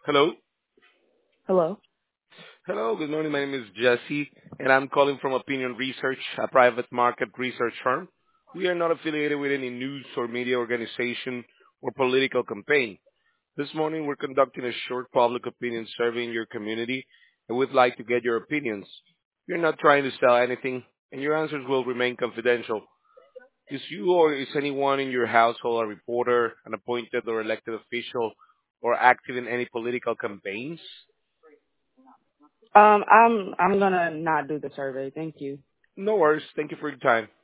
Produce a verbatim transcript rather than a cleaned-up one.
Hello. Hello. Hello, good morning. My name is Jesse, and I'm calling from Opinion Research, a private market research firm. We are not affiliated with any news or media organization or political campaign. This morning, we're conducting a short public opinion survey in your community, and we'd like to get your opinions. We're not trying to sell anything, and your answers will remain confidential. Is you or is anyone in your household a reporter, an appointed or elected official, or active in any political campaigns? Um, I'm I'm gonna not do the survey. Thank you. No worries. Thank you for your time.